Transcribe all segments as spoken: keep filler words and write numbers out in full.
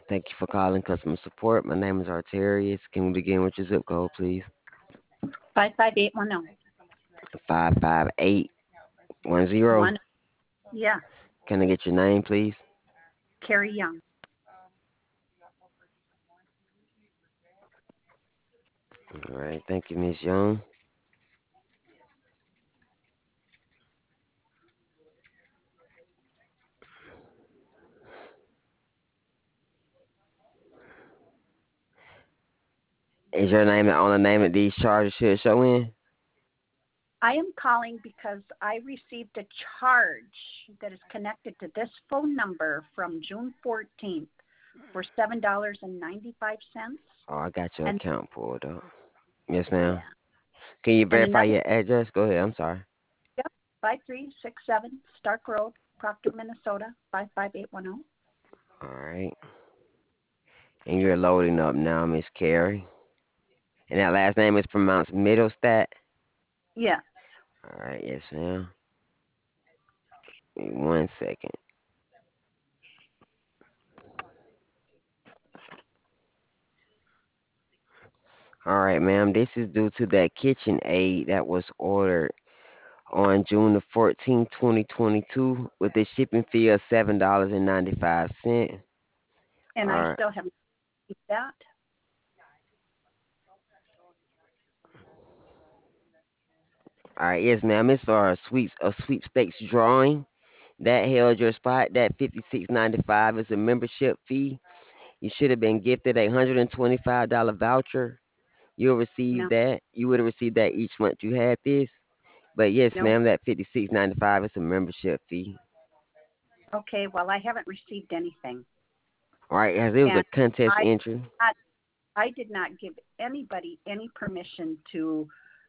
Thank you for calling customer support. My name is Arterius. Can we begin with your zip code, please? Five five eight one zero. Five five eight one zero. One. Yeah. Can I get your name, please? Carrie Young. All right. Thank you, Miss Young. Is your name the only name that these charges should show in? I am calling because I received a charge that is connected to this phone number from June fourteenth for seven dollars and ninety five cents. Oh, I got your And account pulled up. Yes, ma'am. yeah, Can you and verify another. your address? Go ahead. I'm sorry. Yep, five three six seven Stark Road, Proctor, Minnesota five five eight one zero. All right. And you're loading up now, Miss Carrie. And that last name is pronounced Middlestat. Yes. All right. Yes, ma'am. Give me One second. All right, ma'am. This is due to that kitchen aid that was ordered on June the fourteenth, twenty twenty-two, with a shipping fee of seven dollars and ninety-five cents. And All I right. still haven't received that. All right. Yes, ma'am. It's for a sweeps a sweepstakes drawing that held your spot. That fifty-six ninety-five is a membership fee. You should have been gifted a one hundred twenty-five dollars voucher. You'll receive No, that. You would have received that each month you had this. But yes, no. ma'am, that fifty-six ninety-five is a membership fee. Okay, well, I haven't received anything. All right, as it was And a contest I, entry. I I did not give anybody any permission to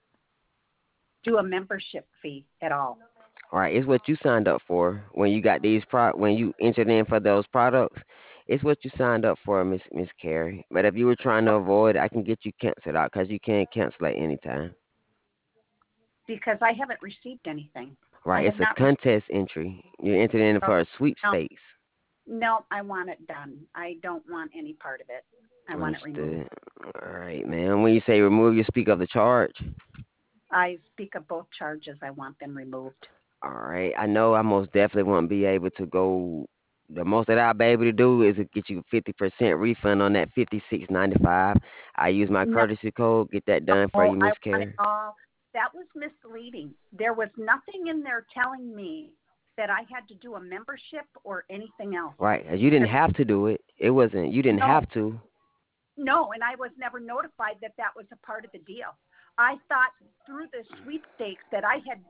do a membership fee at all. All right, it's what you signed up for when you got these pro when you entered in for those products. It's what you signed up for, Miss Miss Carey. But if you were trying to avoid, I can get you canceled out because you can't cancel at any time. Because I haven't received anything. I Right, have it's a not received. contest entry. You entered in Oh, for a no, sweepstakes. no, I want it done. I don't want any part of it. I want it removed. Understood. All right, man. When you say remove, you speak of the charge. I speak of both charges. I want them removed. All right. I know I most definitely won't be able to go. The most that I'll be able to do is to get you fifty percent refund on that fifty six ninety five. I use my No, courtesy code. Get that done for I you, Miss want it Carey. all. That was misleading. There was nothing in there telling me that I had to do a membership or anything else. Right. You didn't have to do it. It wasn't. You didn't No, have to. no, and I was never notified that that was a part of the deal. I thought through the sweepstakes that I had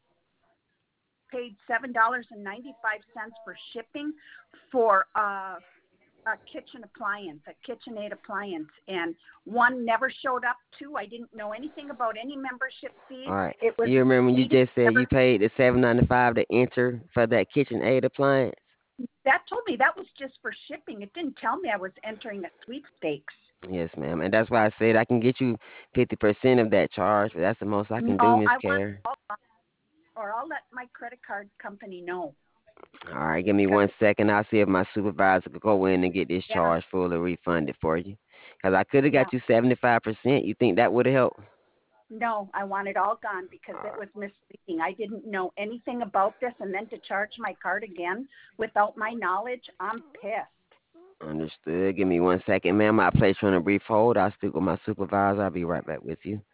paid seven dollars and ninety five cents for shipping for uh, a kitchen appliance, a KitchenAid appliance, and one never showed up. Two, I didn't know anything about any membership fees. All right. It was You remember when you misleading. just said you Never paid the seven ninety five to enter for that kitchen aid appliance? that told me that was just for shipping. It didn't tell me I was entering a sweepstakes. Yes, ma'am. And that's why I said I can get you fifty percent of that charge, but that's the most I No, can do, Miss I want Carey. all, or I'll let my credit card company know. All right, give me 'Cause, one second. I'll see if my supervisor could go in and get this yeah, charge fully refunded for you. Because I could have yeah. got you seventy-five percent. You think that would have helped? No, I want it all gone because All it was misleading. I didn't know anything about this, and then to charge my card again without my knowledge, I'm pissed. right, understood. Give me one second, ma'am. I'll place you on a brief hold. I'll speak with my supervisor. I'll be right back with you.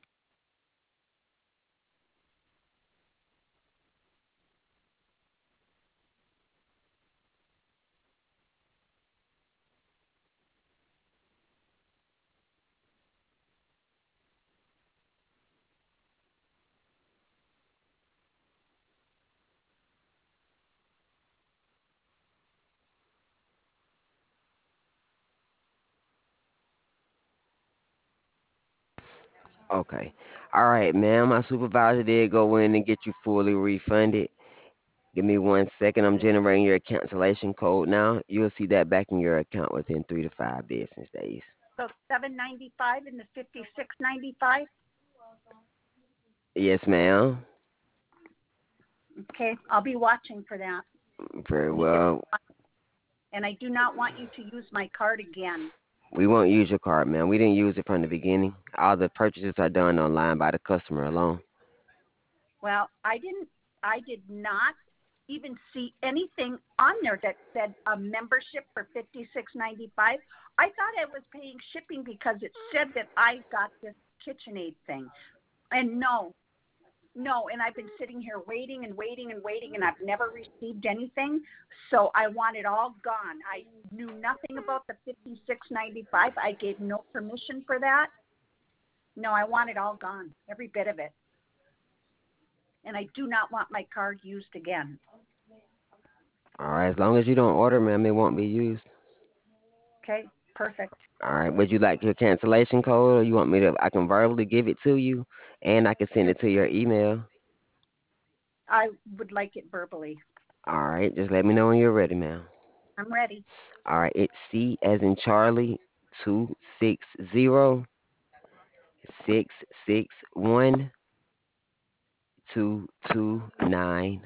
Okay. All right, ma'am. My supervisor did go in and get you fully refunded. Give me one second. I'm generating your cancellation code now. You'll see that back in your account within three to five business days. So seven ninety five and the fifty six ninety five. Yes, ma'am. Okay, I'll be watching for that. Very You said well. and I do not want you to use my card again. We won't use your card, ma'am. We didn't use it from the beginning. All the purchases are done online by the customer alone. Well, I didn't, I did not even see anything on there that said a membership for fifty-six ninety-five. I thought I was paying shipping because it said that I got this KitchenAid thing. And no, no, and I've been sitting here waiting and waiting and waiting, and I've never received anything. So I want it all gone. I knew nothing about the fifty-six ninety-five. I gave no permission for that. No, I want it all gone, every bit of it. And I do not want my card used again. All right, as long as you don't order, ma'am, it won't be used. Okay, perfect. All right, would you like your cancellation code, or you want me to? I can verbally give it to you, and I can send it to your email. I would like it verbally. All right, just let me know when you're ready, ma'am. I'm ready. All right, it's C as in Charlie, two six zero six six one two two nine.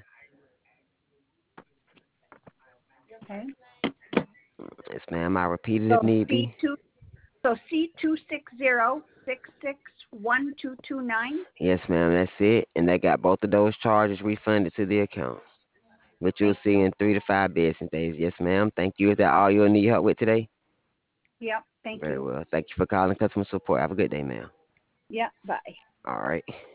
Okay. Yes, ma'am. I repeat it if So need C be. two so C two six zero six six one two two nine. Yes, ma'am. That's it, and they got both of those charges refunded to the account, which you'll Thank see you. in three to five business days. Yes, ma'am. Thank you. Is that all you'll need help with today? Yep. Thank Very you. well. Thank you for calling customer support. Have a good day, ma'am. Yep. Bye. All right.